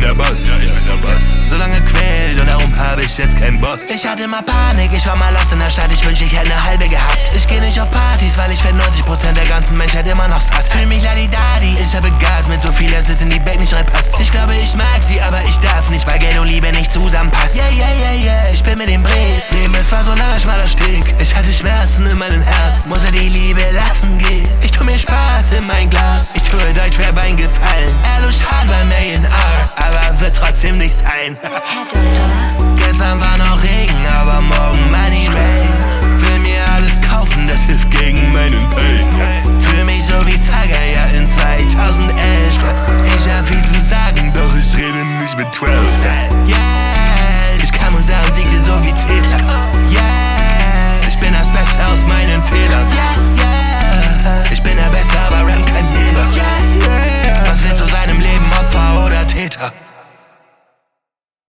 der Boss, ja, ich bin der Boss. So lange quält und darum habe ich jetzt keinen Boss. Ich hatte mal Panik, ich war mal lost in der Stadt, ich wünschte, ich hätte eine halbe gehabt. Ich geh nicht auf Partys, weil ich für 90% der ganzen Menschheit immer noch sass. Fühl mich ladidadi, ich habe Gas mit so viel, dass es in die Back nicht reinpasst. Ich glaube, ich mag sie, aber ich darf nicht, weil Geld und Liebe nicht zusammenpasst. Yeah, yeah, yeah, yeah, ich bin mit dem Brees. Leben ist war so langer, schmaler Steg. Ich hatte Schmerzen in meinem Herz, muss er die Liebe lassen gehen. Ich tu mir Spaß in mein Glas, ich tue Deutschrap einen Gefallen. Erlo Schad war A&R, aber wird trotzdem nicht sein. Herr Doktor. Gestern war noch Regen, aber morgen